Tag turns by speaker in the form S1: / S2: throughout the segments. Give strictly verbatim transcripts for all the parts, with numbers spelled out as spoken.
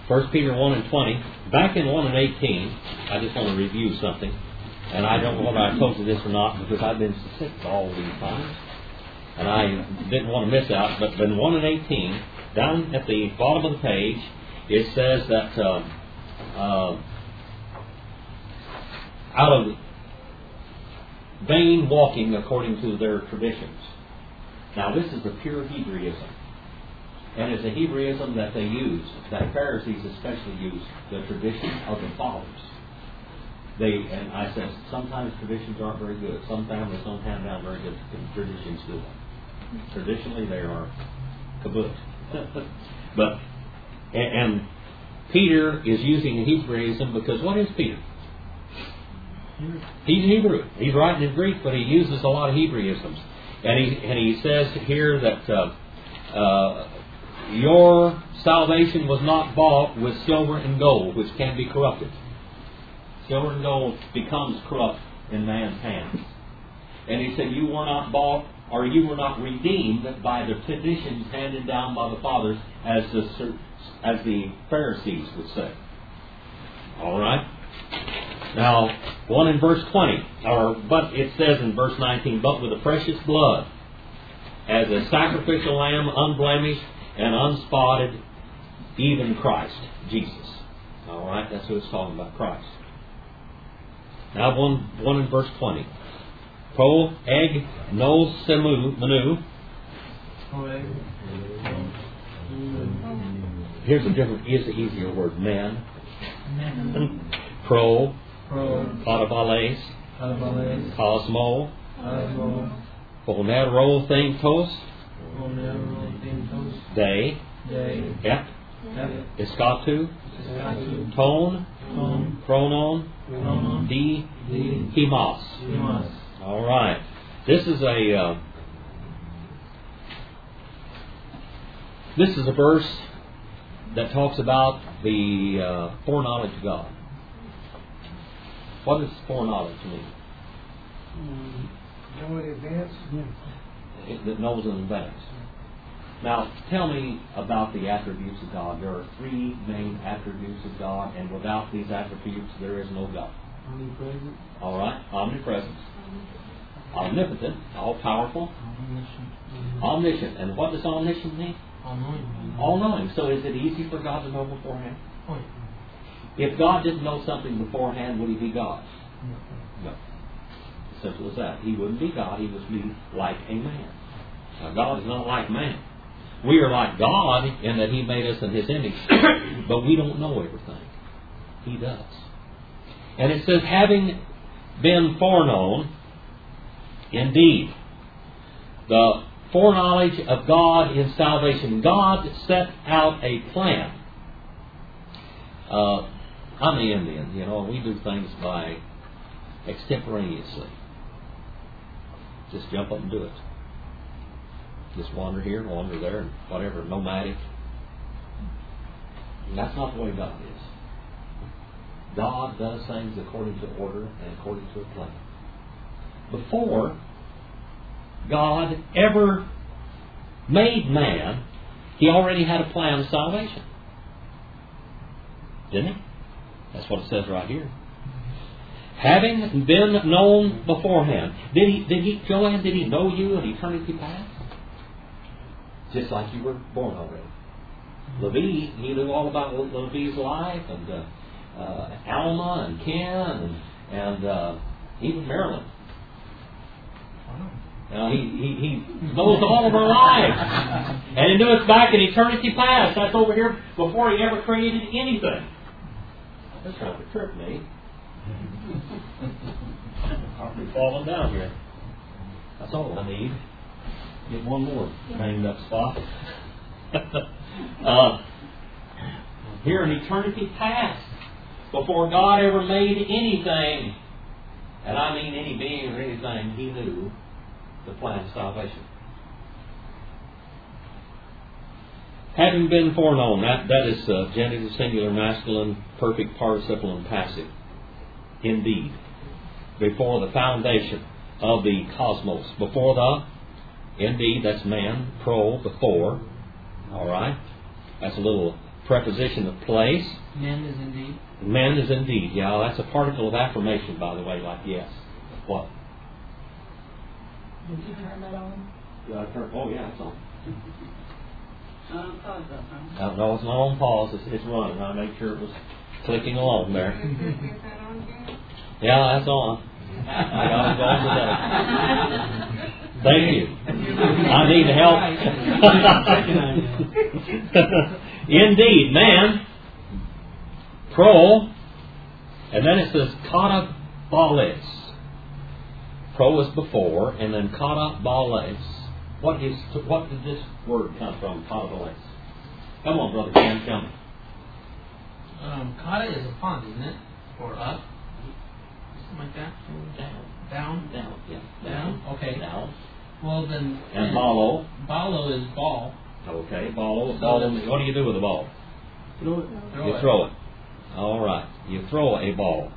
S1: First Peter one and twenty. Back in one and eighteen, I just want to review something. And I don't know whether I told you this or not, because I've been sick all these times. And I didn't want to miss out. But in one and eighteen, down at the bottom of the page, it says that uh, uh, out of vain walking according to their traditions. Now this is a pure Hebraism. And it's a Hebraism that they use, that Pharisees especially use, the tradition of the fathers. They, and I said, sometimes traditions aren't very good. Some families don't hand down very good traditions to them. Traditionally, they are kaboot. But, and, and Peter is using Hebraism because what is Peter? He's Hebrew. He's writing in Greek, but he uses a lot of Hebraisms. And he, and he says here that uh, uh, your salvation was not bought with silver and gold, which can be corrupted. Silver and gold becomes corrupt in man's hands. And he said, you were not bought, or you were not redeemed by the traditions handed down by the fathers, as the as the Pharisees would say. All right. Now, one in verse twenty, or but it says in verse nineteen, but with the precious blood, as a sacrificial lamb, unblemished and unspotted, even Christ, Jesus. All right, that's what it's talking about, Christ. Now, one one in verse twenty. Pro egg nos semu manu. Here's a different, here's an easier word, man. Pro, Parabales, Cosmo, Ponero Thentos, Day, Ep, Escatu, Tone, Pronon, D, Himas. All right. This is a uh, this is a verse that talks about the uh, foreknowledge of God. What does foreknowledge mean?
S2: Know in advance?
S1: It, that knows in advance. Now, tell me about the attributes of God. There are three main attributes of God, and without these attributes, there is no God.
S2: Omnipresent.
S1: All right. Omnipresent. Omnipotent. All-powerful.
S2: Omniscient.
S1: Omniscient. And what does omniscient mean?
S2: All-knowing.
S1: All-knowing. So is it easy for God to know beforehand? If God didn't know something beforehand, would He be God? No. Simple as that. He wouldn't be God. He would be like a man. Now, God is not like man. We are like God in that He made us in His image, but we don't know everything. He does. And it says, having been foreknown, indeed, the foreknowledge of God in salvation. God set out a plan. Uh, I'm the Indian, you know, we do things by extemporaneously. Just jump up and do it. Just wander here and wander there and whatever, nomadic. And that's not the way God is. God does things according to order and according to a plan. Before God ever made man, He already had a plan of salvation. Didn't He? That's what it says right here. Having been known beforehand. Did He, did He, Joanne, did He know you in eternity past? Just like you were born already. Levi, He knew all about Levi's life, and uh, uh, Alma, and Ken, and, and uh, even Marilyn. Uh, he, he, he knows all of our lives. And He knew us back in eternity past. That's over here before He ever created anything. That's trying to trip me. I'll be falling down here. That's all I need. Get one more banged up spot. uh, here in eternity past, before God ever made anything, and I mean any being or anything, He knew the plan of salvation. Having been foreknown, that, that is uh, genitive, singular, masculine, perfect, participle, and passive. Indeed. Before the foundation of the cosmos. Before the, indeed, that's man, pro, before. All right? That's a little preposition of place.
S2: Men is indeed.
S1: Men is indeed. Yeah, that's a particle of affirmation, by the way, like yes. What?
S3: Did you turn that on?
S1: Uh, turn, oh, yeah, it's on.
S3: Um, pause that, huh?
S1: Uh, no, it's not on pause. It's, it's running. I made sure it was clicking along there.
S3: Is that on, Jim?
S1: Yeah, that's on. I got it going today. Thank you. I need help. Indeed, man. Pro. And then it says kata bales. Pro was before, and then kata bales. What is? What did this word come from? Kata bales. Come on, brother Ken, tell me.
S2: Um, kata is upon, isn't it? Or up? Something like that?
S1: Down.
S2: Down?
S1: Down. Yeah.
S2: Down? Okay.
S1: Down.
S2: Well, then...
S1: And balo.
S2: Balo is ball.
S1: Okay, ball.
S2: So
S1: ball.
S2: that's-
S1: What do you do with a ball?
S2: Throw it. Throw
S1: You
S2: it.
S1: throw it. All right. You throw a ball.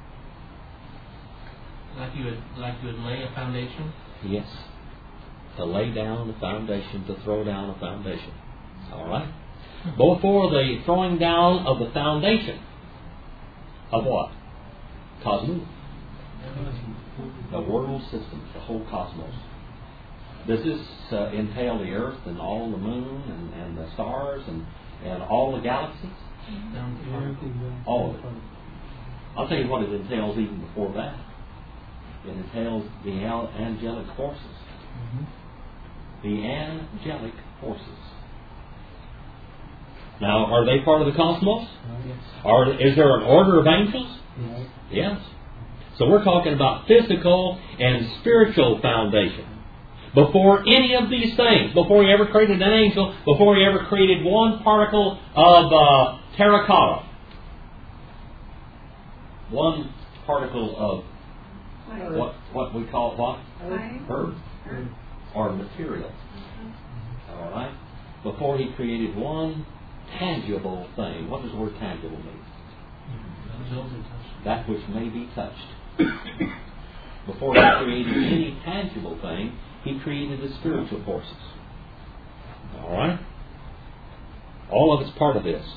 S2: Like you would, like you would lay a foundation.
S1: Yes. To lay down a foundation, to throw down a foundation. All right. Before the throwing down of the foundation of what? Cosmos. The world system, the whole cosmos. Does this uh, entail the Earth and all the moon and, and the stars and, and all the galaxies?
S2: Down to particle.
S1: All of it. I'll tell you what it entails even before that. It entails the al- angelic forces.
S2: Mm-hmm.
S1: The angelic forces. Now, are they part of the cosmos?
S2: Yes.
S1: Or is there an order of angels?
S2: Yes.
S1: Yes. So we're talking about physical and spiritual foundation. Before any of these things, before he ever created an angel, before he ever created one particle of uh, terracotta, one particle of what what we call what? Earth. Or material. All right? Before he created one tangible thing. What does the word tangible mean? That which may be touched. Before he created any tangible thing, he created the spiritual forces. All right? All of it's part of this.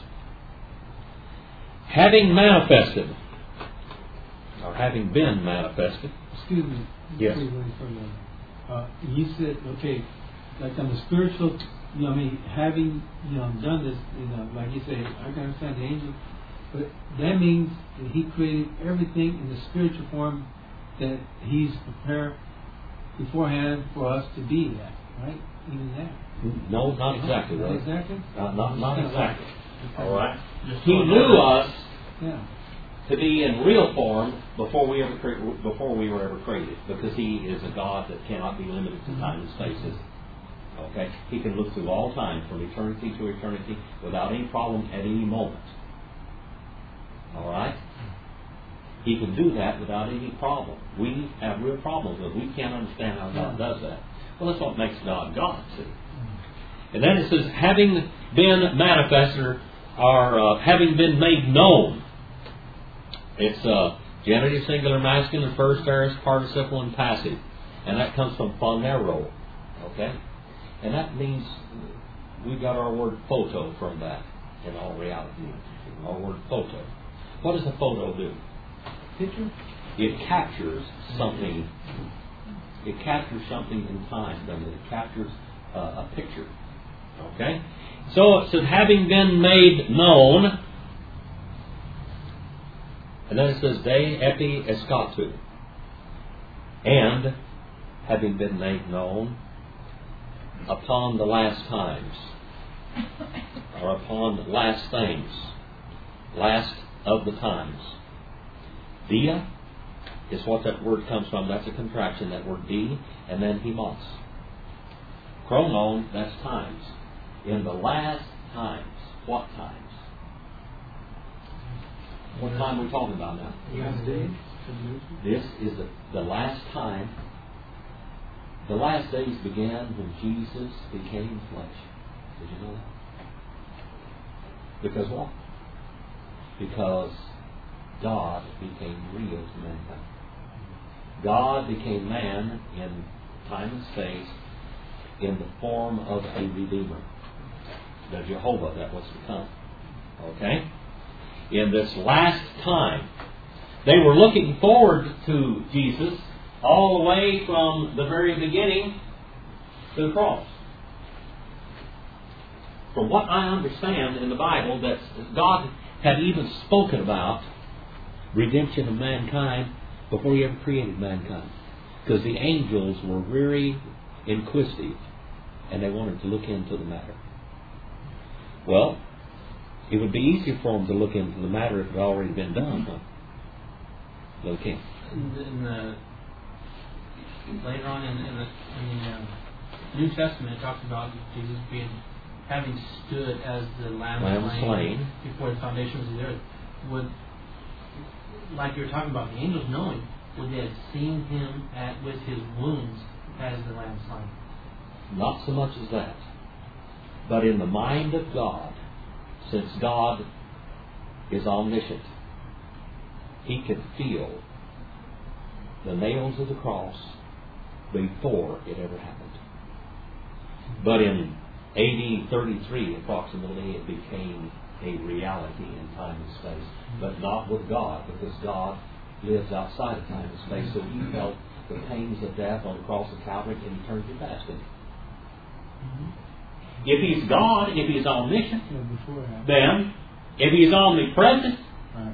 S1: Having manifested, or having been manifested.
S4: Excuse me.
S1: Yes.
S4: Uh, you said, okay, like on the spiritual, you know, I mean, having, you know, done this, you know, like you say, I can understand the angel, but that means that he created everything in the spiritual form that he's prepared beforehand for us to be that, right? Even that.
S1: No, not exactly.
S4: Not
S1: Right?
S4: exactly?
S1: Not, not, not exactly.
S4: Okay.
S1: All right?
S2: Just
S1: He
S2: one
S1: knew
S2: order.
S1: us
S4: Yeah.
S1: to be in real form before we ever cre- before we were ever created, because He is a God that cannot be limited to time and spaces. Okay, He can look through all time from eternity to eternity without any problem at any moment. All right, He can do that without any problem. We have real problems with it. We can't understand how God does that. Well, that's what makes God God. See, and then it says, having been manifested, or uh, having been made known. It's uh, genitive, singular, masculine, first aorist, participle, and passive. And that comes from phanero. Okay? And that means we got our word photo from that in all reality. Our word photo. What does a photo do?
S4: Picture?
S1: It captures something. It captures something in time, doesn't it? It captures uh, a picture. Okay? So it says, having been made known. And then it says, de epi escatu. And, having been made known, upon the last times. Or upon the last things. Last of the times. Dia is what that word comes from. That's a contraction, that word di, and then hemos. Chronon, that's times. In the last times. What times? What time are we talking about now?
S4: Last days?
S1: This is the, the last time. The last days began when Jesus became flesh. Did you know that? Because what? Because God became real to mankind. God became man in time and space in the form of a Redeemer. The Jehovah that was to come. Okay? In this last time. They were looking forward to Jesus all the way from the very beginning to the cross. From what I understand in the Bible, that God had even spoken about redemption of mankind before He ever created mankind. Because the angels were very inquisitive and they wanted to look into the matter. Well, it would be easier for them to look into the matter if it had already been done, huh? Okay.
S2: In the, in the, later on in, in the, in the uh, New Testament, it talks about Jesus being having stood as the Lamb,
S1: Lamb
S2: slain,
S1: slain
S2: before the foundations of the earth. Would, like you were talking about, the angels knowing, would they have seen Him at with His wounds as the Lamb slain?
S1: Not so much as that. But in the mind of God, since God is omniscient, He could feel the nails of the cross before it ever happened. But in A D thirty-three, approximately, it became a reality in time and space. But not with God, because God lives outside of time and space. So He felt the pains of death on the cross of Calvary in eternity past. Mm-hmm. If He's God, if He's omniscient,
S4: yeah,
S1: then if He's omnipresent,
S4: right.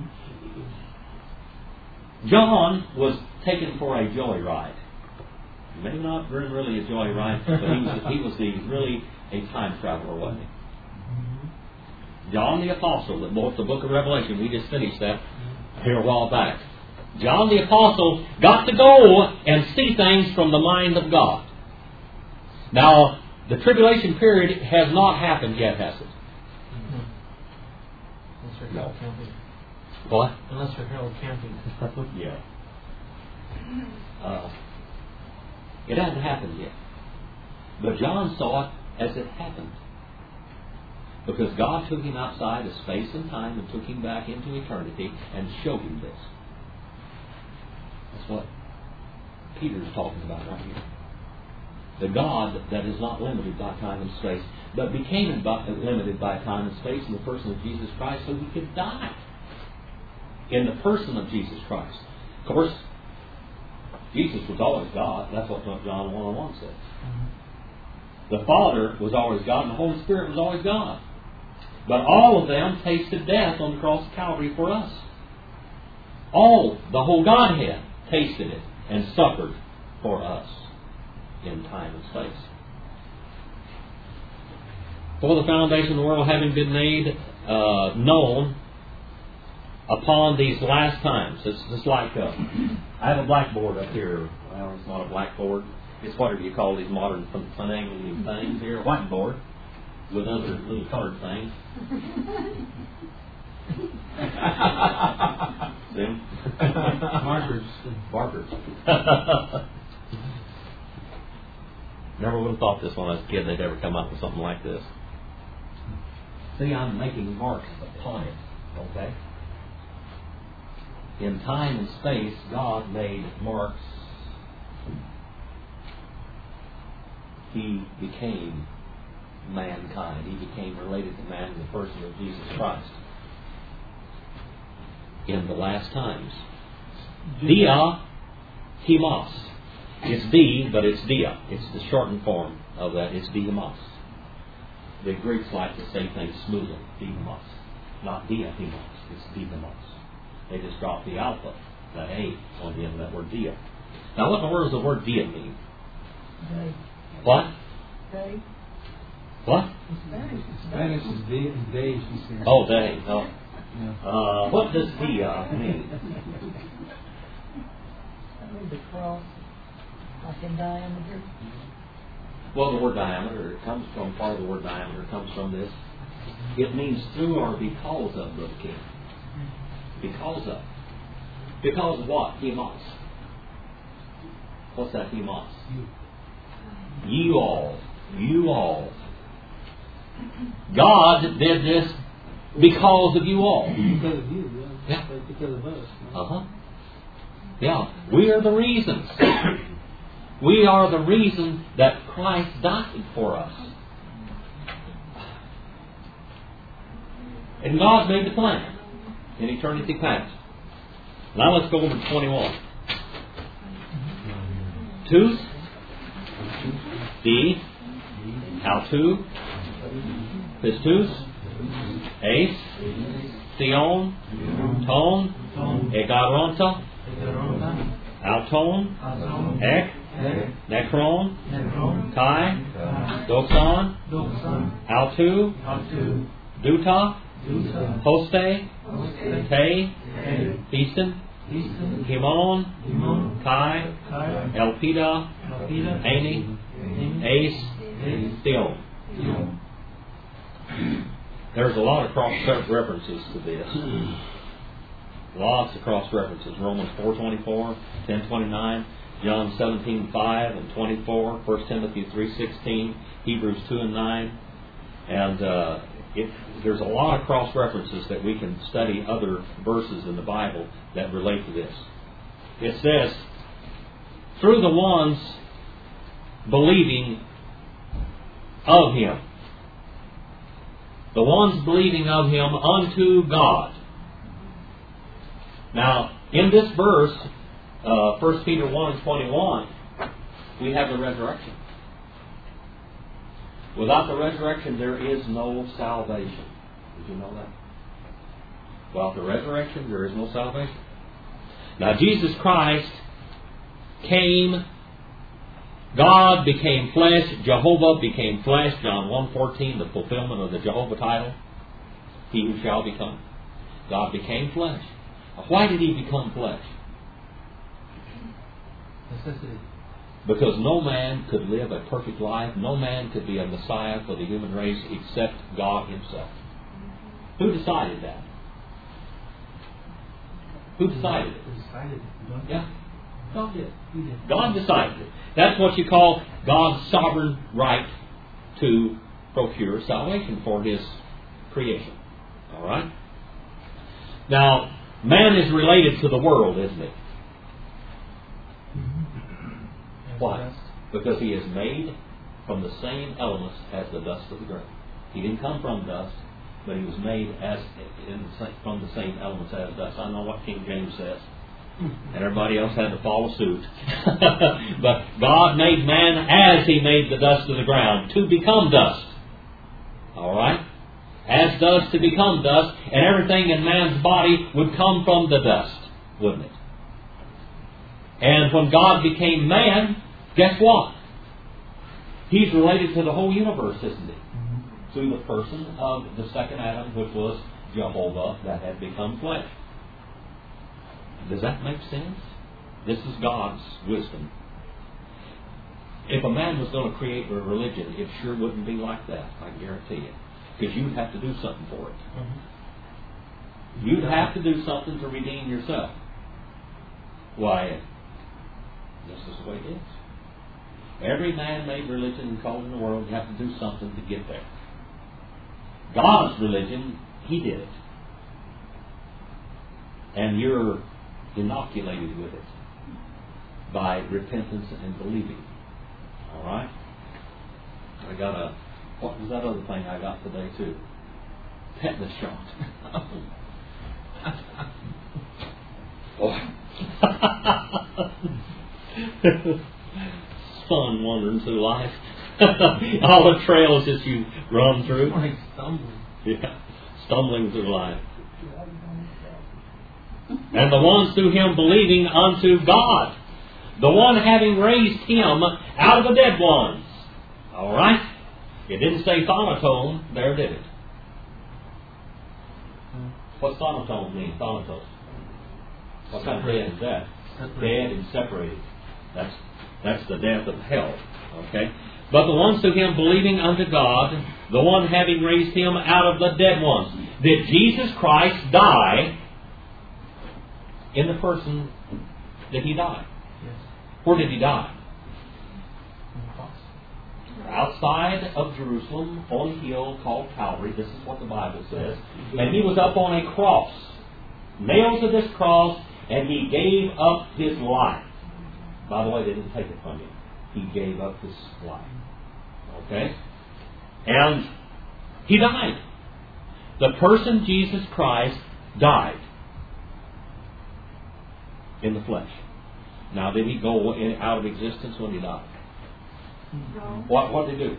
S1: John was taken for a joyride. Maybe not really a joyride, but he was, he was the, really a time traveler, wasn't he? Mm-hmm. John the Apostle, that wrote the book of Revelation, we just finished that here a while back. John the Apostle got to go and see things from the mind of God. Now, the tribulation period has not happened yet, has it?
S2: Mm-hmm.
S1: No. What?
S2: Unless for Harold Camping.
S1: Yeah. Uh, it hasn't happened yet. But John saw it as it happened. Because God took him outside of space and time and took him back into eternity and showed him this. That's what Peter's talking about right here. The God that is not limited by time and space, but became limited by time and space in the person of Jesus Christ so He could die in the person of Jesus Christ. Of course, Jesus was always God. That's what John one oh one says. Mm-hmm. The Father was always God, and the Holy Spirit was always God. But all of them tasted death on the cross of Calvary for us. All, the whole Godhead, tasted it and suffered for us in time and space. For the foundation of the world having been made uh, known upon these last times. It's just like, uh, I have a blackboard up here. Well, it's not a blackboard. It's whatever you call these modern finagling things here. A whiteboard with other little colored things. See?
S4: Markers.
S1: Markers. Never would have thought this when I was a kid they'd ever come up with something like this. See, I'm making marks upon it. Okay? In time and space, God made marks. He became mankind. He became related to man in the person of Jesus Christ. In the last times. Dia, Hemos. It's D, but it's Dia. It's the shortened form of that. It's Diamos. The Greeks like to say things smoothly. Diamos. Not Dia, Hemos. It's Diamos. They just dropped the alpha, the A, on the end of that word Dia. Now, what in the world does the word Dia mean?
S3: Day.
S1: What?
S3: Day.
S1: What?
S3: Spanish.
S4: Spanish is day, day, she said.
S1: Oh, day. No.
S4: Yeah.
S1: Uh, what does Dia mean?
S3: I mean the cross, like in diameter.
S1: Well, the word diameter, it comes from, part of the word diameter comes from this. It means through or because of, Brother King. Because of. Because of what? Hemos. What's that Hemos? You all. You all. God did this because of you all.
S4: Because of you, yeah.
S1: Yeah.
S4: Because of us.
S1: Uh huh. Yeah. We are the reasons. We are the reason that Christ died for us. And God made the plan in eternity past. Now let's go over to twenty-one. Tus, D, Altu, Pistus, Ace, Theon, Tone, Egaronta, Alton, Ek, Necron, Kai, Doxon, Altu, Duta, Hoste, Te, Easton, Himon, Kai, Elpida, Ani, Ace, Theon. There's a lot of cross-references to this. Lots of cross-references. Romans four twenty-four, ten twenty-nine, John seventeen five and twenty-four, First Timothy three sixteen, Hebrews two and nine. And uh, it, there's a lot of cross-references that we can study other verses in the Bible that relate to this. It says, through the ones believing of Him. The ones believing of Him unto God. Now, in this verse, uh, First Peter one and twenty-one, we have the resurrection. Without the resurrection, there is no salvation. Did you know that? Without the resurrection, there is no salvation. Now, Jesus Christ came, God became flesh, Jehovah became flesh, John one fourteen, the fulfillment of the Jehovah title, He who shall become. God became flesh. Why did He become flesh?
S2: Necessity.
S1: Because no man could live a perfect life. No man could be a Messiah for the human race except God Himself. Who decided that? Who decided it?
S2: Who decided it?
S1: Yeah. God did.
S2: He did.
S1: God decided it. That's what you call God's sovereign right to procure salvation for His creation. All right? Now, man is related to the world, isn't he? Why? Because he is made from the same elements as the dust of the ground. He didn't come from dust, but he was made as in the same, from the same elements as dust. I know what King James says, and everybody else had to follow suit. But God made man as He made the dust of the ground to become dust. All right? As dust to become dust, and everything in man's body would come from the dust, wouldn't it? And when God became man, guess what? He's related to the whole universe, isn't he? Mm-hmm. Through the person of the second Adam, which was Jehovah, that had become flesh. Does that make sense? This is God's wisdom. If a man was going to create a religion, it sure wouldn't be like that, I guarantee you. Because you'd have to do something for it. Mm-hmm. You'd have to do something to redeem yourself. Why, this is the way it is. Every man-made religion and cult in the world, you have to do something to get there. God's religion, He did it. And you're inoculated with it by repentance and believing. All right? I got a, what was that other thing I got today too? Tetanus shot. Oh. Fun wandering through life. All the trails that you run through.
S2: Like stumbling.
S1: Yeah, stumbling through life. And the ones through Him believing unto God. The one having raised Him out of the dead ones. All right? It didn't say thanatos there, did it? What's thanatos mean? Thanatos. What kind of dead is that? Dead and separated. That's that's the death of hell. Okay? But the ones through Him believing unto God, the one having raised Him out of the dead ones. Did Jesus Christ die in the person that He died?
S2: Yes.
S1: Where did He die?
S2: On the cross.
S1: Outside of Jerusalem, on a hill called Calvary. This is what the Bible says. And He was up on a cross. Nailed to this cross, and He gave up His life. By the way, they didn't take it from Him. He gave up His life. Okay? And He died. The person Jesus Christ died in the flesh. Now, did he go in, out of existence when he died?
S3: No.
S1: What what did he do?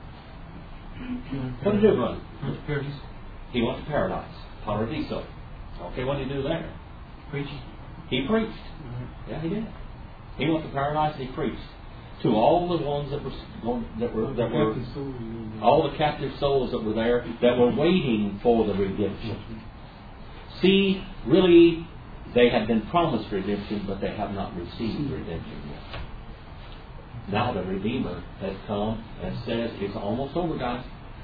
S1: What did he do, brother?
S2: Paradise.
S1: He went to paradise. Paradiso. Okay, what did he do there?
S2: Preaching.
S1: He preached. Yeah, he did. He went to paradise and he preached to all the ones that were that were that were all the captive souls that were there that were waiting for the redemption. See, really, they have been promised redemption, but they have not received redemption yet. Now the Redeemer has come and says it's almost over, guys.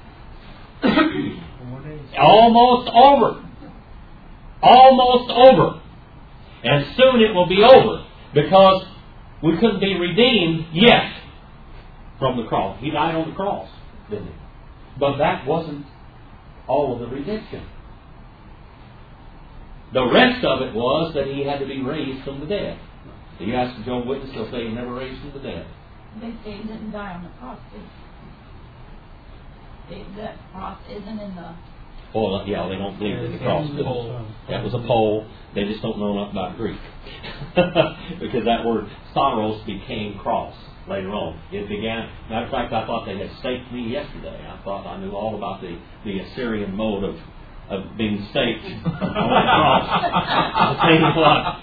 S1: Almost over. Almost over. And soon it will be over, because we couldn't be redeemed yet from the cross. He died on the cross, didn't he? But that wasn't all of the redemption. The rest of it was that he had to be raised from the dead. You ask the Jehovah's Witness, they'll say he never raised from the dead.
S3: They say he didn't die on the cross. They, they, that cross isn't in the...
S1: Oh, yeah, they don't believe that the cross was a pole. That was a pole. They just don't know enough about Greek. Because that word saros became cross later on. It began, matter of fact, I thought they had staked me yesterday. I thought I knew all about the, the Assyrian mode of, of being staked on the cross. I'll tell you what.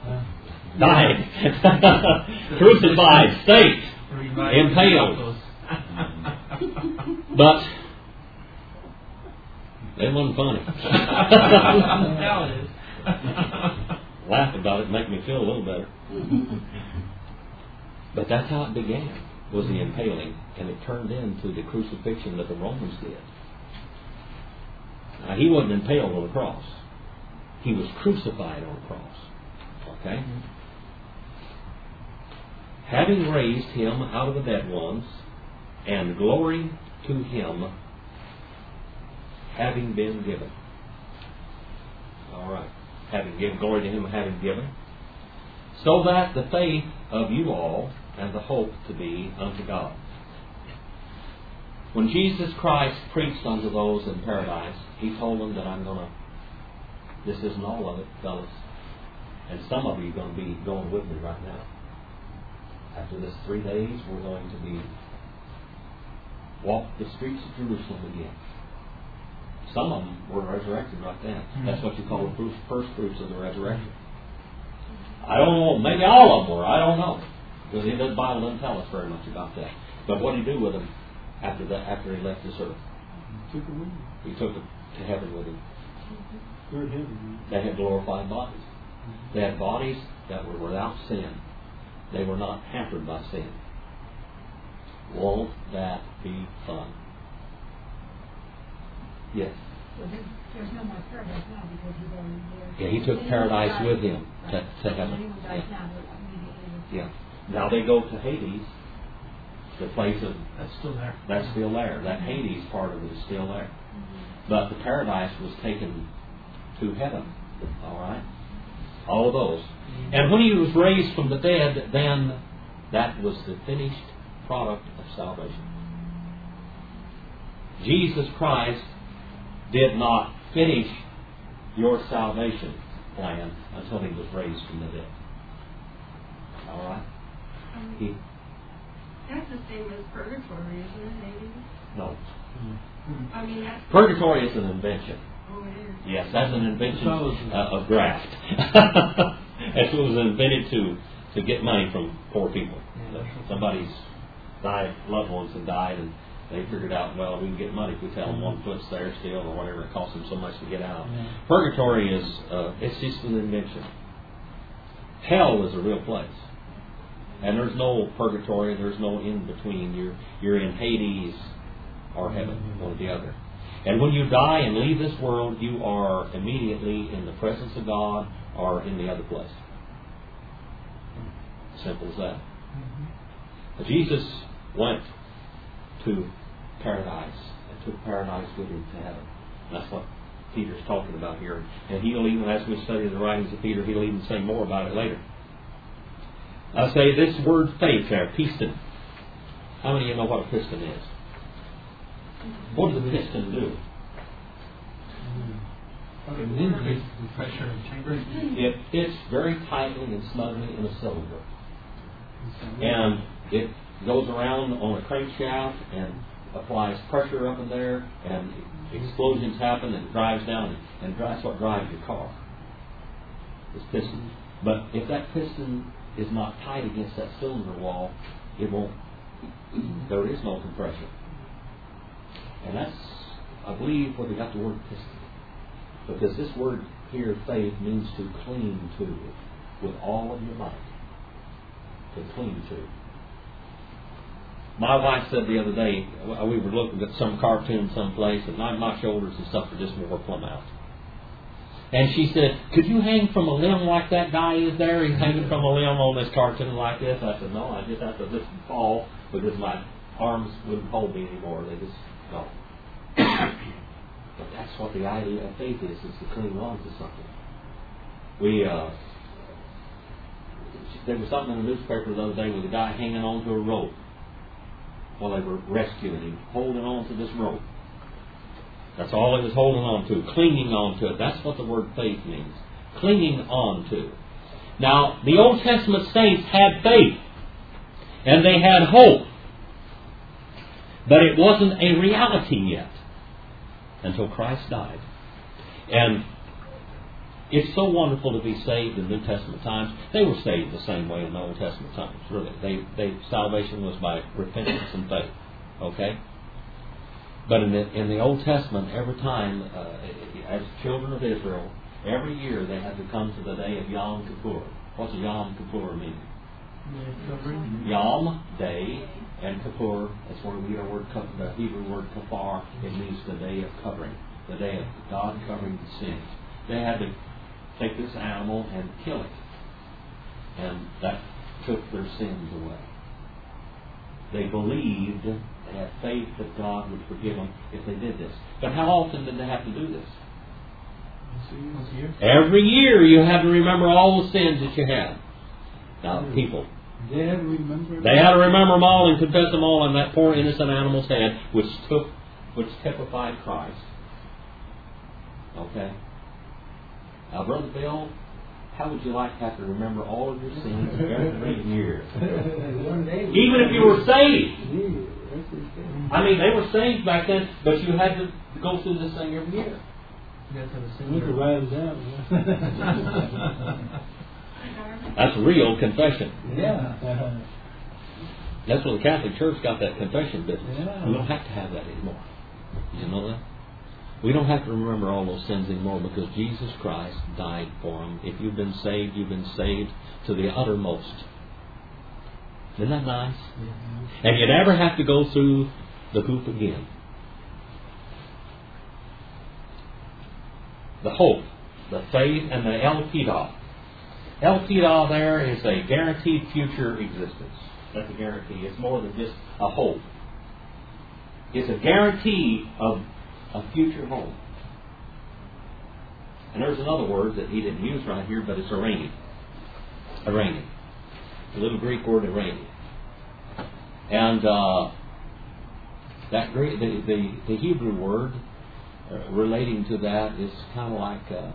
S1: Died. Crucified, staked, impaled. But it wasn't funny.
S2: Now it is.
S1: Laugh about it and make me feel a little better. But that's how it began, was the impaling. And it turned into the crucifixion that the Romans did. Now, he wasn't impaled on the cross. He was crucified on the cross. Okay? Having raised him out of the dead ones, and glory to him, having been given. All right. Having given glory to him, having given. So that the faith of you all and the hope to be unto God. When Jesus Christ preached unto those in paradise, he told them that I'm going to, this isn't all of it, fellas. And some of you are going to be going with me right now. After this three days, we're going to be walk the streets of Jerusalem again. Some of them were resurrected right then. That's what you call the proof, first fruits of the resurrection. I don't know. Maybe all of them were. I don't know. Because the Bible doesn't tell us very much about that. But what did he do with them after that? After he left this earth,
S4: He took them with him.
S1: he took them to heaven with him.
S4: Third heaven.
S1: They had glorified bodies. They had bodies that were without sin. They were not hampered by sin. Won't that be fun? Yes.
S3: Well, there's, there's no more paradise now because he's already there.
S1: Yeah, he took paradise with him to, to heaven. Yeah. yeah. Now they go to Hades, the place of...
S2: That's still there.
S1: That's still there. That Hades part of it is still there. But the paradise was taken to heaven. All right? All of those. And when he was raised from the dead, then that was the finished product of salvation. Jesus Christ did not finish your salvation plan until he was raised from the dead. All right?
S5: Um,
S1: He,
S5: that's the same as purgatory, isn't it, maybe?
S1: no.
S5: I mean, that's...
S1: Purgatory is an invention.
S5: Oh, it is.
S1: Yes, that's an invention uh, of graft. That's what was invented to, to get money from poor people. Somebody's died, loved ones have died, and they figured out, well, we can get money if we tell them one foot's there still, or whatever it costs them so much to get out.
S4: Yeah.
S1: Purgatory is, uh, it's just an invention. Hell is a real place. And there's no purgatory, there's no in-between. You're, you're in Hades or heaven, one or the other. And when you die and leave this world, you are immediately in the presence of God or in the other place. Simple as that.
S4: Mm-hmm.
S1: But Jesus went to paradise and took paradise with him to heaven. That's what Peter's talking about here. And he'll even, as we study the writings of Peter, he'll even say more about it later. I say this word faith there, piston. How many of you know what a piston is? What does a piston do?
S4: And then
S2: Increase pressure and chamber.
S1: It fits very tightly and snugly in a cylinder. And it goes around on a crankshaft and applies pressure up in there, and explosions happen, and it drives down, and that's what drives your car. This piston. But if that piston is not tight against that cylinder wall, it won't. There is no compression. And that's, I believe, where they got the word piston. Because this word here, faith, means to cling to with all of your might. To cling to. My wife said the other day, we were looking at some cartoon someplace, and my, my shoulders and stuff are just more plumb out. And she said, could you hang from a limb like that guy is there? He's hanging from a limb on this cartoon like this. I said, no, I just have to just fall because my arms wouldn't hold me anymore. They just go. But that's what the idea of faith is, is to cling on to something. We, uh, there was something in the newspaper the other day with a guy hanging on to a rope while they were rescuing him, holding on to this rope. That's all he was holding on to, clinging on to it. That's what the word faith means. Clinging on to. Now, the Old Testament saints had faith, and they had hope, but it wasn't a reality yet until Christ died. And it's so wonderful to be saved in New Testament times. They were saved the same way in the Old Testament times, really. They, they, salvation was by repentance and faith. Okay? But in the, in the Old Testament, every time, uh, as children of Israel, every year they had to come to the day of Yom Kippur. What's Yom Kippur mean? Yom, day, and Kippur, that's where we get our word, the Hebrew word kafar. It means the day of covering, the day of God covering the sins. They had to take this animal and kill it, and that took their sins away. They believed, they had faith that God would forgive them if they did this. But how often did they have to do this?
S2: Once a year.
S1: Every year you had to remember all the sins that you had. Now, people,
S4: They had to remember.
S1: they had to remember them all and confess them all on that poor innocent animal's head, which took, which typified Christ. Okay? Now, Brother Bill, how would you like to have to remember all of your sins every year? Even if you were saved. I mean, they were saved back then, but you had to go through this thing every year.
S2: You guys have a
S4: We
S2: similar.
S4: could write it down.
S1: That's real confession.
S4: Yeah.
S1: That's where the Catholic Church got that confession business.
S4: Yeah.
S1: We don't have to have that anymore. You know that? We don't have to remember all those sins anymore because Jesus Christ died for them. If you've been saved, you've been saved to the uttermost. Isn't that nice?
S2: Yeah.
S1: And you never have to go through the hoop again. The hope, the faith, and the El Pidah. El Pidah there is a guaranteed future existence. That's a guarantee. It's more than just a hope. It's a guarantee of a future home. And there's another word that he didn't use right here, but it's araigned. Araigned. The little Greek word araigned. And uh, that Greek, the, the, the Hebrew word uh, relating to that is kind of like uh,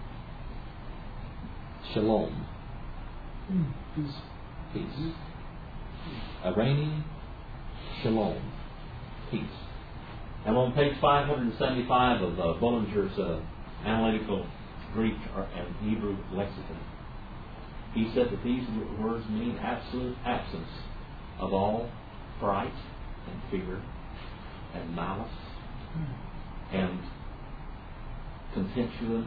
S1: shalom.
S4: Peace.
S1: Peace. Araigned, shalom. Peace. And on page five seventy-five of uh, Bullinger's uh, Analytical Greek and Hebrew Lexicon, he said that these words mean absolute absence of all fright and fear and malice and contemptuous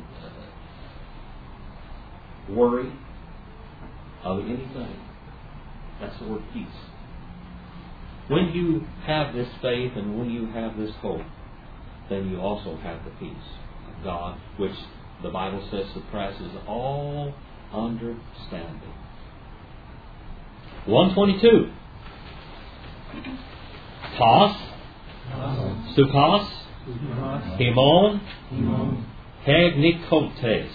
S1: uh, worry of anything. That's the word peace. When you have this faith and when you have this hope, then you also have the peace of God, which the Bible says surpasses all understanding. one twenty-two. Tos, Sukos, Himon, Hegnikotes,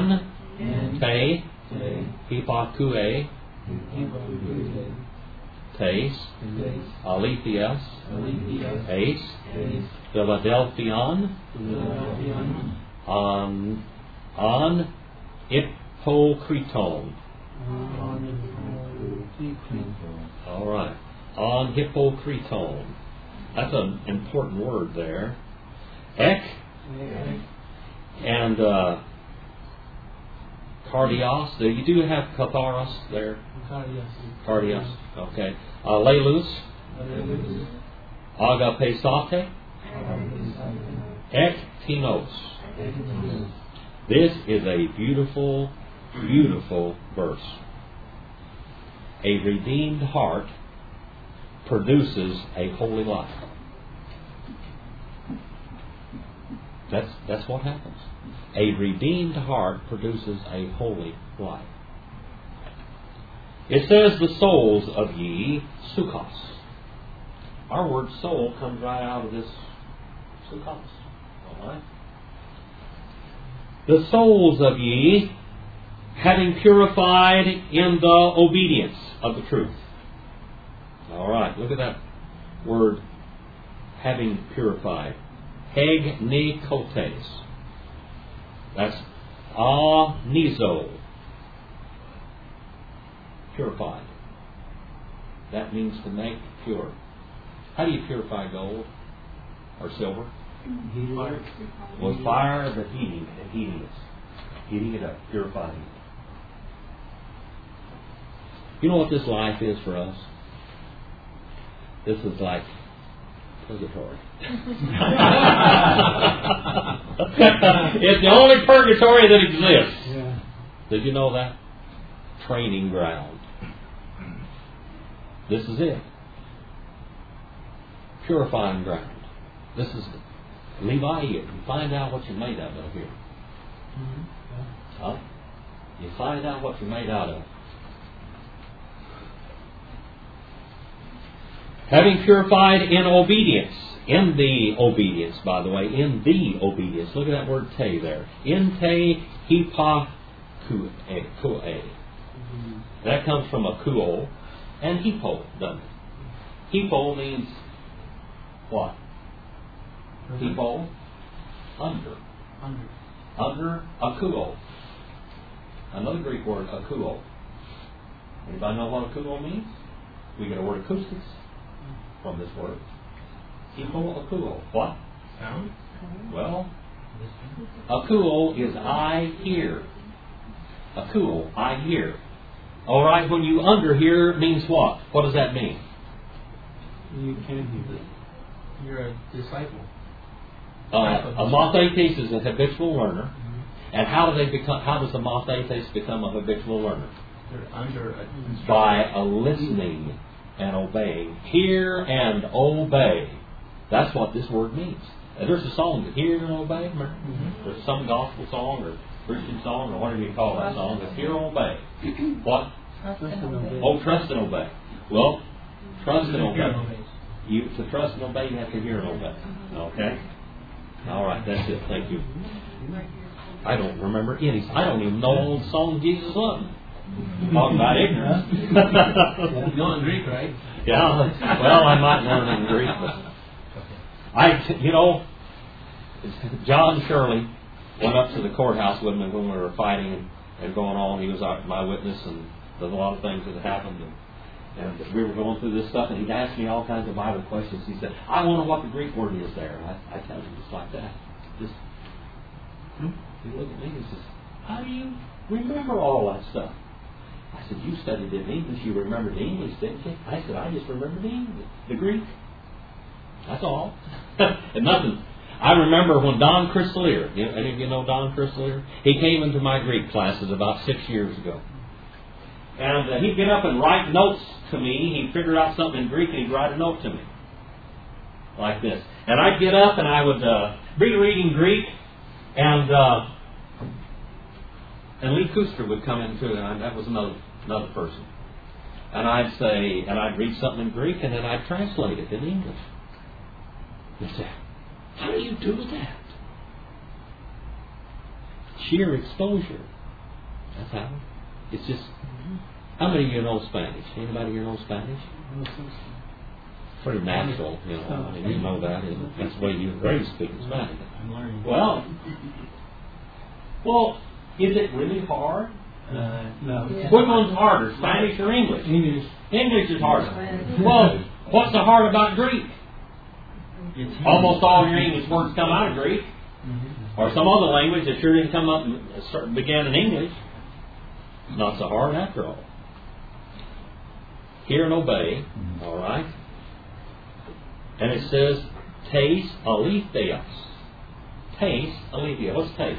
S1: En, Te, Hipakue, Tes,
S4: Tes,
S1: Aletheus,
S4: Aletheus,
S1: Ace,
S4: Ace,
S1: Philadelphian,
S4: Philadelphian,
S1: on on Hippokriton.
S4: on
S1: All right, on Hippokriton. That's an important word there. Ek and uh, Cardios. You do have Katharos there. Cardios. Okay. Uh, Lelus. Agapesate. Ek Tinos. This is a beautiful, beautiful verse. A redeemed heart produces a holy life. That's that's what happens. A redeemed heart produces a holy life. It says the souls of ye sukkos. Our word soul comes right out of this sukkos. All right. The souls of ye, having purified in the obedience of the truth. All right, look at that word, having purified. Heg ne kotes. That's anizo. Purified. That means to make pure. How do you purify gold or silver?
S4: Fire.
S1: With fire, but heating and heating it. Heating it up, purifying it. You know what this life is for us? This is like purgatory. It's the only purgatory that exists.
S4: Yeah.
S1: Did you know that? Training ground. This is it. Purifying ground. This is it. Levi, you find out what you're made out of here.
S4: Mm-hmm.
S1: Huh? You find out what you're made out of. Having purified in obedience. In the obedience, by the way. In the obedience. Look at that word te there. In te hipa kue.
S4: Mm-hmm.
S1: That comes from a kuo and hippo, doesn't it? Hippo means what? Hippo? Under.
S2: Under.
S1: Under akuo. Another Greek word, akuo. Anybody know what akuo means? We get a word acoustics from this word. Hippo akuo. What?
S2: Sound?
S1: Well, akuo is I hear. Akuo, I hear. Alright, when you underhear, it means what? What does that mean?
S4: You can hear it.
S2: You're a disciple.
S1: Uh, a mathetes is a habitual learner.
S2: Mm-hmm.
S1: And how do they become? How does a mathetes become a habitual learner?
S2: They're under a instruction.
S1: By a listening and obeying. Hear and obey. That's what this word means. And there's a song, hear and obey.
S2: Mm-hmm.
S1: There's some gospel song or Christian song or whatever you call that song. It's hear and obey. What?
S3: Trust and obey.
S1: Oh, trust and obey. Well, trust and
S2: Hear and
S1: obey.
S2: obey.
S1: You, to trust and obey, you have to hear and obey. Okay? All right, that's it. Thank you. I don't remember any. I don't even know all the songs Jesus loved. Talking about ignorance.
S2: You know in Greek, right?
S1: Yeah. Well, I might learn in Greek, but I, you know, John Shirley went up to the courthouse with me when we were fighting and, and going on. He was our, my witness, and there's a lot of things that had happened. And, And we were going through this stuff, and he'd ask me all kinds of Bible questions. He said, I wonder what the Greek word is there. And I, I tell him just like that. Just, hmm? He looked at me and he says, how do you remember all that stuff? I said, you studied it in English. You remembered the English, didn't you? I said, I just remembered the English, the Greek. That's all. And nothing. I remember when Don Chrysler, you know, any of you know Don Chrysler? He came into my Greek classes about six years ago. And uh, he'd get up and write notes to me. He'd figure out something in Greek and he'd write a note to me. Like this. And I'd get up and I would uh, be reading Greek, and uh, and Lee Kuster would come in too, and that was another another person. And I'd say, and I'd read something in Greek, and then I'd translate it in English. He'd say, how do you do that? Sheer exposure. That's how. It's just How many of you know Spanish? Anybody here know Spanish? Pretty natural, you know. I mean, you know that. That's the way you were raised speaking Spanish.
S2: I'm learning.
S1: Well, well, is it really hard?
S2: Uh,
S4: No.
S3: Yeah.
S1: Which one's harder, Spanish or English?
S4: English.
S1: English is harder.
S3: Spanish.
S1: Well, what's so hard about Greek?
S2: it's
S1: Almost all your English words come out of Greek,
S2: Mm-hmm.
S1: or some other language that sure didn't come up and start- began in English. Not so hard after all. Hear and obey, all right? And it says, taste aletheos. Taste aletheos. What's taste?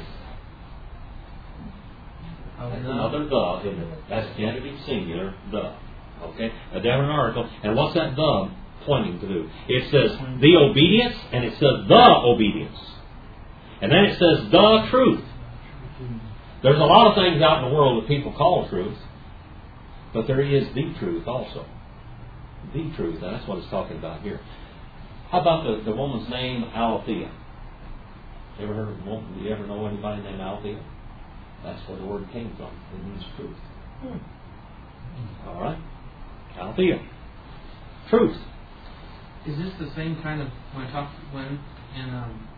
S2: Oh,
S1: That's
S2: no.
S1: another the, isn't it? That's genitive singular, the. Okay? A definite article. And what's that the pointing to do? It says the obedience, and it says the obedience. And then it says the truth. There's a lot of things out in the world that people call truth, but there is the truth also. The truth, and that's what it's talking about here. How about the, the woman's name, Alethea? You ever heard of a woman? Do you ever know anybody named Alethea? That's where the word came from. It means truth. Hmm. All right? Alethea. Truth.
S2: Is this the same kind of when I talk when in um,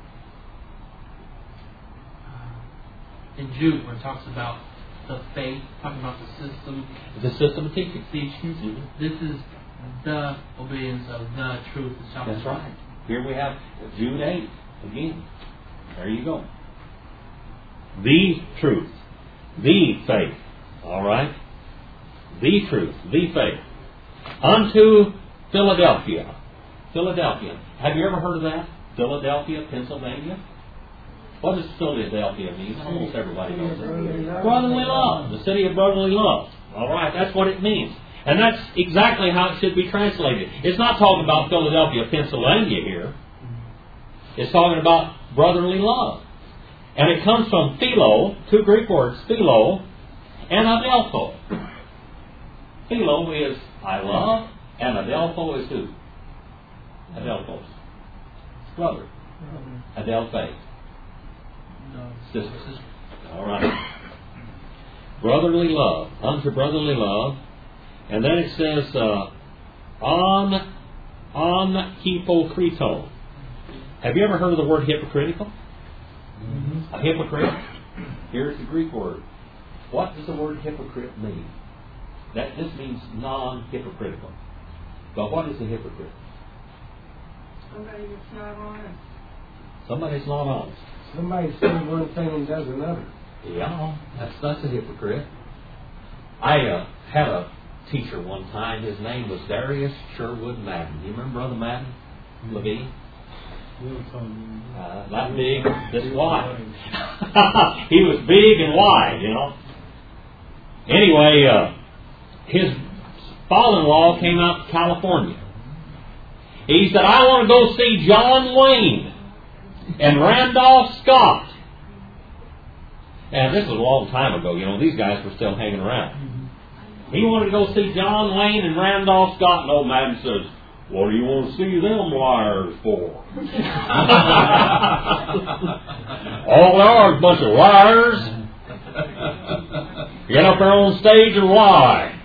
S2: uh, in Jude when it talks about the faith, talking about the system,
S1: The system of teaching.
S2: teachings?
S1: Mhm.
S2: This is the obedience of the truth. It's talking
S1: That's
S2: about.
S1: right. Here we have Jude eight again. There you go. The truth. The faith. All right? The truth. The faith. Unto Philadelphia. Philadelphia. Have you ever heard of that? Philadelphia, Pennsylvania? What does Philadelphia mean? Almost everybody knows it. Brotherly love. The city of brotherly love. All right, that's what it means. And that's exactly how it should be translated. It's not talking about Philadelphia, Pennsylvania here. It's talking about brotherly love. And it comes from philo, two Greek words, philo, and adelpho. Philo is I love, and adelpho is who? Adelphos. Brother. Adelphe.
S2: No,
S1: Sister.
S2: sister.
S1: All right. Brotherly love. Unto brotherly love. And then it says, uh, on, on hypocrito. Have you ever heard of the word hypocritical?
S4: Mm-hmm.
S1: A hypocrite? Here's the Greek word. What does the word hypocrite mean? That this means non-hypocritical. But what is a hypocrite?
S5: Somebody that's not honest.
S1: Somebody's not honest.
S6: Somebody says one thing and does another.
S1: Yeah, that's that's a hypocrite. I uh, had a teacher one time. His name was Darius Sherwood Madden. You remember Brother Madden? Levine? Uh, not big, this wide. He was big and wide, you know. Anyway, uh, his father-in-law came out to California. He said, I want to go see John Wayne and Randolph Scott. And this was a long time ago, you know, these guys were still hanging around. He wanted to go see John Wayne and Randolph Scott, and old Madden says, what do you want to see them liars for? All they are is a bunch of liars. Get up there on stage and lie.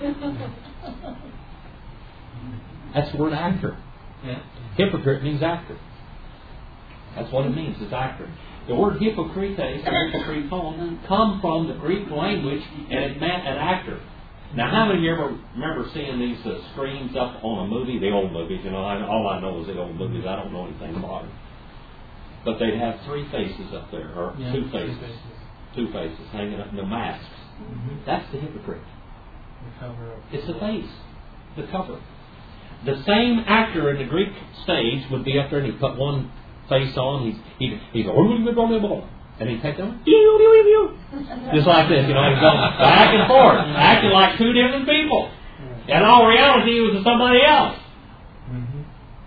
S1: That's the word actor.
S2: Yeah.
S1: Hypocrite means actor. That's what it means, it's actor. The word hypocrites and hypocriton come from the Greek language, and it meant an actor. Now, how many of you ever remember seeing these uh, screens up on a movie, the old movies? You know, I, all I know is the old movies. I don't know anything about it. But they'd have three faces up there, or
S2: Yeah,
S1: two faces.
S2: Two faces.
S1: Two faces hanging up in the masks.
S2: Mm-hmm.
S1: That's the hypocrite.
S2: The cover of.
S1: It's the face, the cover. The same actor in the Greek stage would be up there and he'd put one face on. He's he'd, he's and he'd take them just like this, you know. He's going back and forth, acting like two different people. And in all reality, he was somebody else.
S2: Mm-hmm.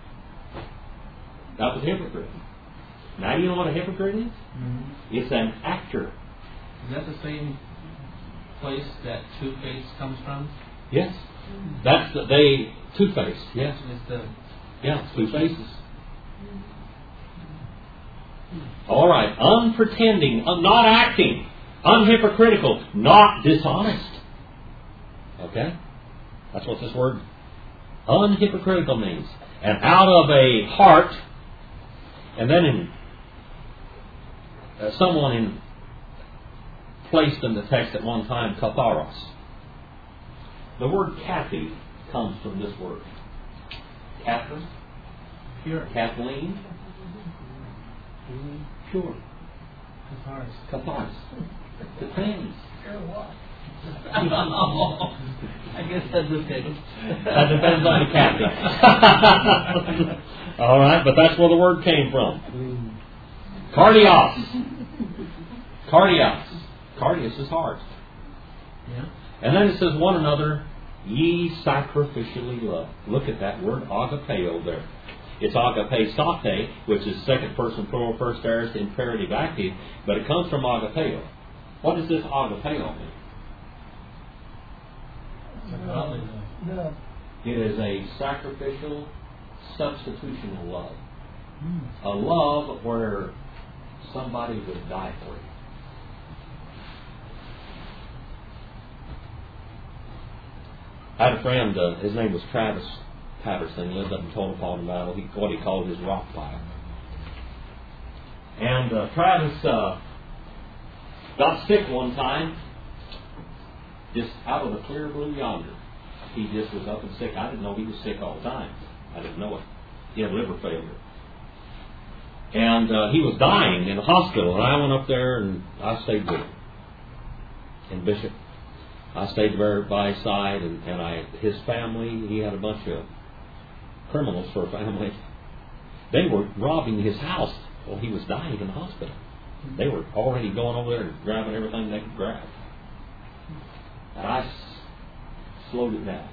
S1: That was a hypocrite. Now you know what a hypocrite is?
S2: Mm-hmm.
S1: It's an actor.
S2: Is that the same place that Two-Face comes from?
S1: Yes. That's the, they two-faced. Yes.
S2: It's the
S1: Yeah, two faces. All right, unpretending, un- not acting, unhypocritical, not dishonest. Okay? That's what this word unhypocritical means. And out of a heart, and then in uh, someone in placed in the text at one time, katharos. The word Kathy comes from this word. Catherine?
S2: Pure.
S1: Kathleen? Pure.
S2: Catharsis.
S1: Katharos. Depends.
S3: Sure what?
S2: I guess that's okay.
S1: That depends on the Kathy. All right, but that's where the word came from. Cardios. Cardios. Cardios is heart.
S2: Yeah.
S1: And then it says, one another ye sacrificially love. Look at that word, agapeo there. It's agape sate, which is second person plural, first aorist, imperative active, but it comes from agapeo. What does this agapeo mean?
S3: No. No.
S1: It is a sacrificial, substitutional love.
S2: Mm.
S1: A love where somebody would die for you. I had a friend, uh, his name was Travis Patterson. He lived up in Tonopah, Nevada. He, what he called his rock pile. And uh, Travis uh, got sick one time, just out of the clear blue yonder. He just was up and sick. I didn't know he was sick all the time. I didn't know it. He had liver failure. And uh, he was dying in the hospital. And I went up there and I stayed with him. And Bishop, I stayed there by his side, and, and I, his family, he had a bunch of criminals for a family. They were robbing his house while he was dying in the hospital. They were already going over there and grabbing everything they could grab. And I s- slowed it down.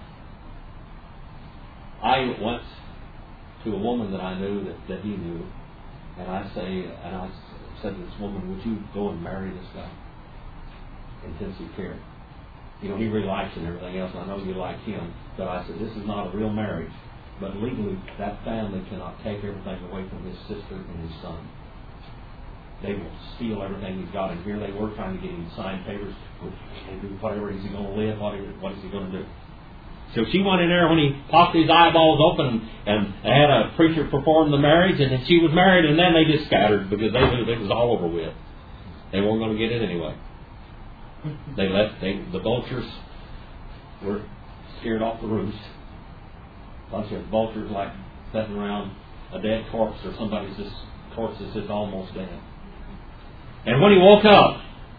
S1: I went to a woman that I knew, that, that he knew, and I say, and I said to this woman, would you go and marry this guy? Intensive care. You know, he really likes you and everything else, and I know you like him. But I said, this is not a real marriage. But legally, that family cannot take everything away from his sister and his son. They will steal everything he's got. And here they were trying to get him to sign papers. And do whatever, is he going to live? What is, what is he going to do? So she went in there when he popped his eyeballs open, and they had a preacher perform the marriage, and then she was married, and then they just scattered because they knew it was all over with. They weren't going to get it anyway. They left. They, the vultures were scared off the roost. A bunch of vultures like sitting around a dead corpse, or somebody's just corpse that's just almost dead. And when he woke up,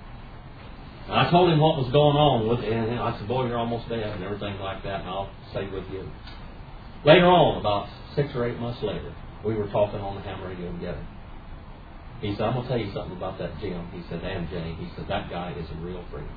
S1: I told him what was going on with it, and I said, "Boy, you're almost dead," and everything like that, and I'll stay with you. Later on, about six or eight months later, we were talking on the ham radio together. He said, "I'm going to tell you something about that Jim." He said, "And Jay," he said, "that guy is a real friend."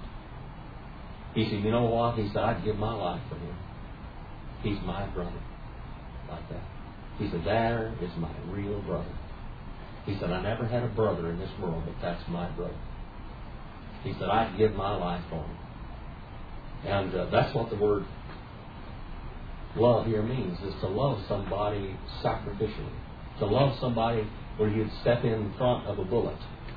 S1: He said, "You know what?" He said, "I'd give my life for him. He's my brother." Like that. He said, "There is my real brother." He said, "I never had a brother in this world, but that's my brother." He said, "I'd give my life for him." And uh, that's what the word love here means, is to love somebody sacrificially. To love somebody where you'd step in front of a bullet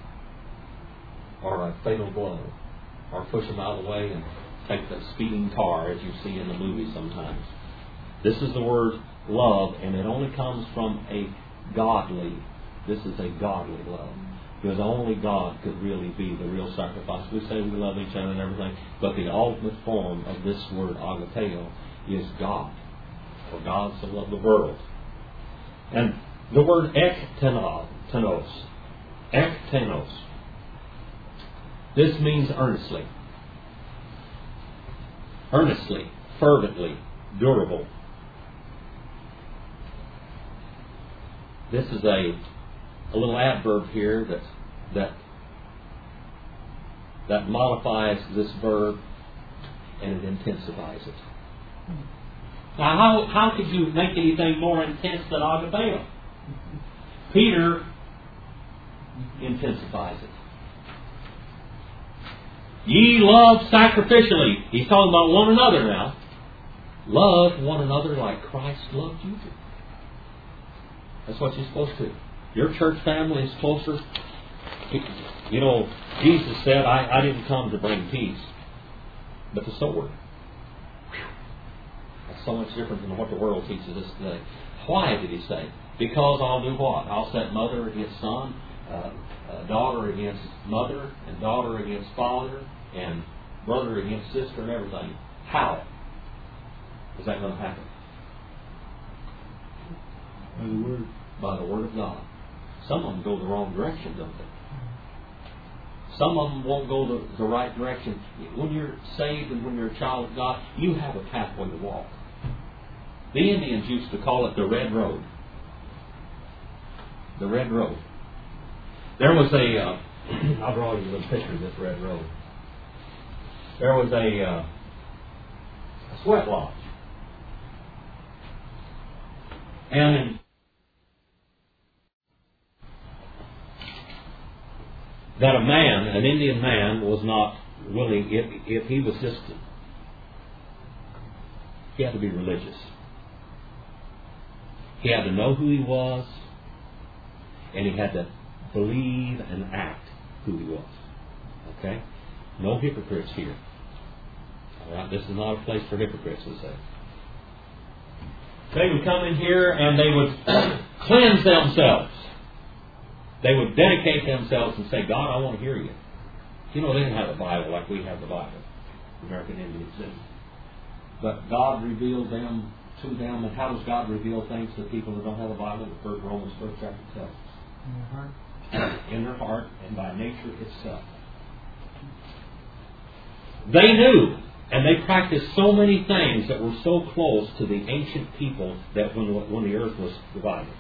S1: or a fatal blow, or push them out of the way and take the speeding car, as you see in the movies sometimes. This is the word love, and it only comes from a godly, this is a godly love. Because only God could really be the real sacrifice. We say we love each other and everything, but the ultimate form of this word, agapeo, is God. For God so loved the world. And the word ektenos, ektenos, this means earnestly. Earnestly, fervently, durable. This is a a little adverb here that that that modifies this verb, and it intensifies it. Now, how how could you make anything more intense than agapeo? Peter intensifies it. Ye love sacrificially. He's talking about one another now. Love one another like Christ loved you. That's what you're supposed to do. Your church family is closer. You know, Jesus said, I, I didn't come to bring peace, but the sword. so much different than what the world teaches us today. Why did he say? Because I'll do what? I'll set mother against son, uh, uh, daughter against mother, and daughter against father, and brother against sister, and everything. How is that going to happen?
S4: By the word.
S1: By the word of God. Some of them go the wrong direction, don't they? Some of them won't go the, the right direction. When you're saved and when you're a child of God, you have a pathway to walk. The Indians used to call it the Red Road. The Red Road. There was a, uh, I'll draw you a little picture of this Red Road. There was a, uh, a sweat lodge. And that a man, an Indian man, was not willing, if, if he was just, he had to be religious. He had to know who he was, and he had to believe and act who he was. Okay? No hypocrites here. All right? This is not a place for hypocrites, we say. They would come in here and they would cleanse themselves. They would dedicate themselves and say, God, I want to hear you. You know, they didn't have a Bible like we have the Bible. American Indians did. But God revealed them to them. And how does God reveal things to people that don't have a Bible? The first Romans first chapter tells us.
S2: In their heart.
S1: In their heart and by nature itself. They knew, and they practiced so many things that were so close to the ancient people that when, when the earth was divided.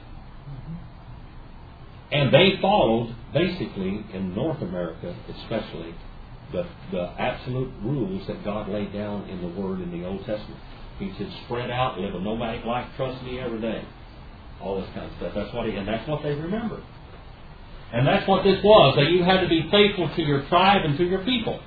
S1: And they followed, basically, in North America especially, the, the absolute rules that God laid down in the Word in the Old Testament. He said, spread out, live a nomadic life, trust me every day. All this kind of stuff. That's what he, and that's what they remembered. And that's what this was, that you had to be faithful to your tribe and to your people.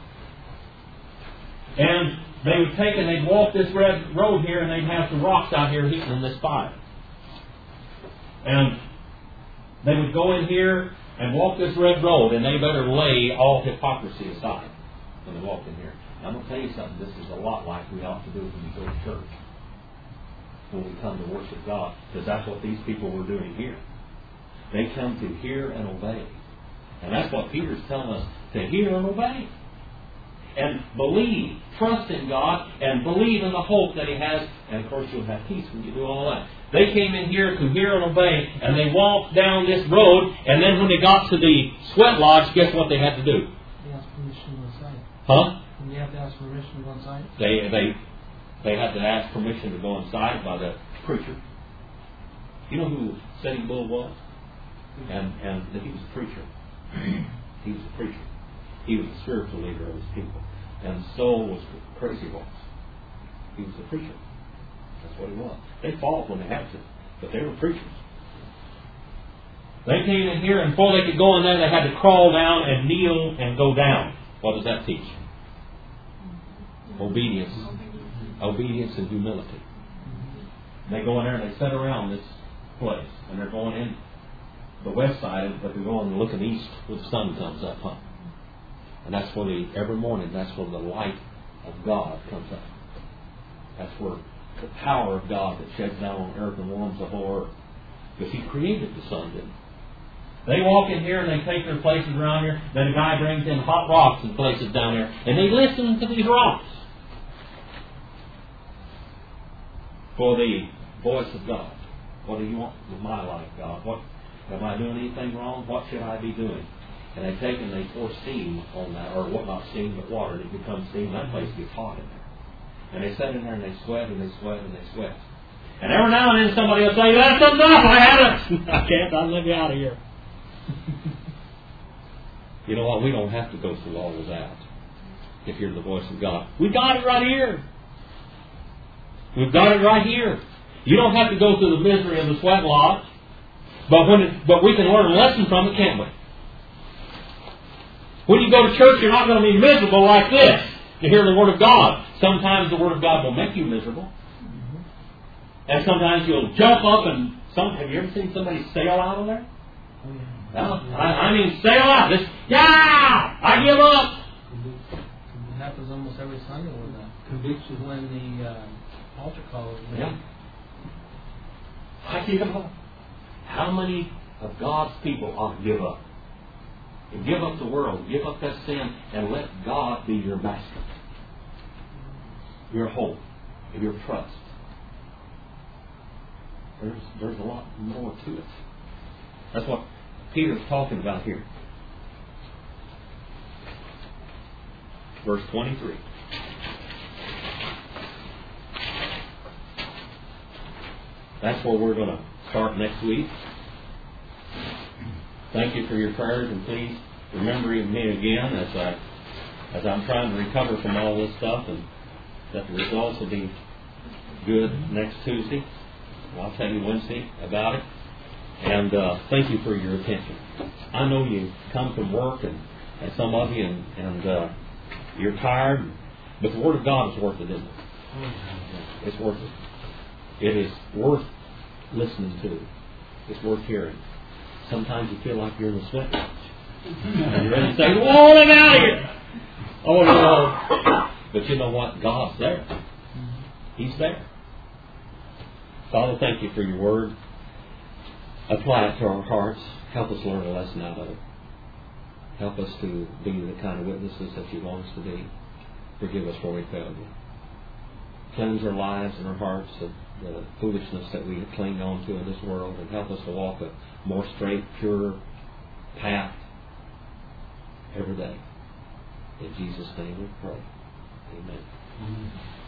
S1: And they would take and they'd walk this red road here, and they'd have some rocks out here heating in this fire. And they would go in here and walk this red road, and they better lay all hypocrisy aside when they walk in here. And I'm going to tell you something. This is a lot like we ought to do when we go to church, when we come to worship God, because that's what these people were doing here. They come to hear and obey. And that's what Peter's telling us, to hear and obey. And believe, trust in God, and believe in the hope that He has. And of course you'll have peace when you do all that. They came in here to hear and obey, and they walked down this road, and then when they got to the sweat lodge, guess what they had to do?
S2: They asked permission to go inside.
S1: Huh?
S2: And you have to ask permission to go inside?
S1: They, they, they had to ask permission to go inside by the preacher. You know who Sitting Bull was? And, and he was a preacher. He was a preacher. He was the spiritual leader of his people. And so was Crazy Horse. He was a preacher. That's what he was. They fought when they had to, but they were preachers. They came in here, and before they could go in there, they had to crawl down and kneel and go down. What does that teach? Obedience. Obedience and humility. They go in there and they sit around this place, and they're going in the west side, but they're going looking east where the sun comes up, huh? And that's where the, every morning, that's where the light of God comes up. That's where the power of God that sheds down on earth and warms the whole earth. Because He created the sun, didn't He? They walk in here and they take their places around here. Then a guy brings in hot rocks and places down here. And they listen to these rocks for the voice of God. What do you want with my life, God? What, am I doing anything wrong? What should I be doing? And they take and they pour steam on that, or what, not steam, but water. It becomes steam. That place gets hot in there. And they sit in there and they sweat and they sweat and they sweat. And every now and then somebody will say, that's enough, I had it. I can't, I'll let you out of here. You know what? We don't have to go through all of that to hear the voice of God. We got it right here. We've got it right here. You don't have to go through the misery of the sweat lodge, but when it, but we can learn a lesson from it, can't we? When you go to church, you're not going to be miserable like this to hear the Word of God. Sometimes the Word of God will make you miserable. And sometimes you'll jump up and... Some, have you ever seen somebody sail out of there?
S2: Oh, yeah.
S1: No, I, I mean sail out. Just, yeah! I give up!
S2: It happens almost every Sunday with that.
S4: Conviction.
S2: When the uh, altar call was made.
S1: Yeah. I give up. How many of God's people ought to give up? And give up the world, give up that sin, and let God be your master, your hope, and your trust. There's, there's a lot more to it. That's what Peter's talking about here. Verse twenty-three. That's where we're going to start next week. Thank you for your prayers, and please remember me again as I as I'm trying to recover from all this stuff, and that the results will be good next Tuesday. I'll tell you Wednesday about it. And uh, thank you for your attention. I know you come from work, and, and some of you, and, and uh, you're tired, but the Word of God is worth it, isn't it? It's worth it. It is worth listening to. It's worth hearing. Sometimes you feel like you're in a sweat lodge. And you're ready to say, "Whoa, I'm out of here!" Oh no! But you know what? God's there. He's there. Father, thank you for your Word. Apply it to our hearts. Help us learn a lesson out of it. Help us to be the kind of witnesses that you want us to be. Forgive us where we failed you. Cleanse our lives and our hearts of the foolishness that we have clinged on to in this world, and help us to walk a more straight, pure path every day. In Jesus' name we pray. Amen.
S4: Mhm.